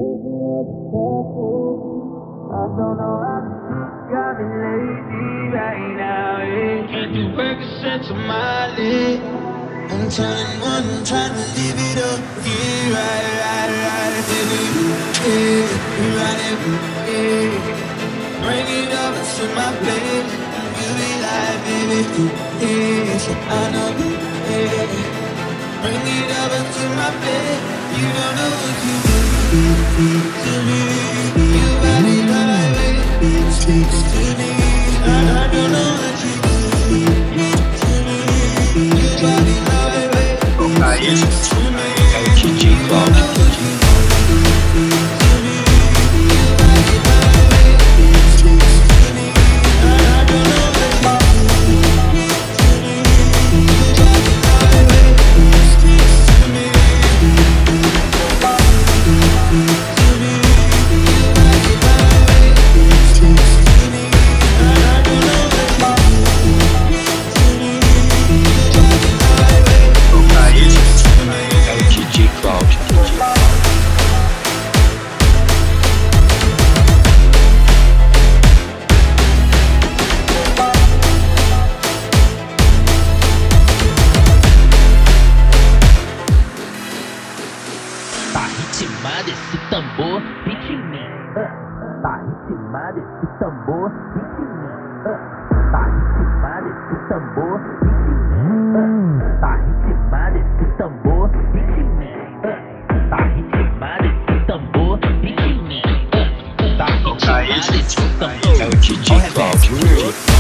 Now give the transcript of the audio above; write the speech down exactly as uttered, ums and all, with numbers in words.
don't know how to got me lazy right now. Yeah. Can't do Percocets on my leg. I'm turning one, I'm trying to live it up. Yeah, right, right, right, baby. Yeah, right, yeah. Bring it up to my place. You be like, baby, yeah. So I know, yeah. Bring it up to my place. You don't know what you do to me. You got it right, baby. It speaks to me. I, I don't know what you do to me. You got it right, baby. It speaks to me. G G Cloud. Tá ritmado esse tambor, beat em mim. Uh, tá ritmado esse tambor, beat em mim. Uh, tá ritmado esse tambor, beat em mim. Uh, tá ritmado esse tambor, beat em mim. Uh, tá ritmado esse tambor, beat em mim. Uh, tá ritmado esse tambor. É o D J Cloud.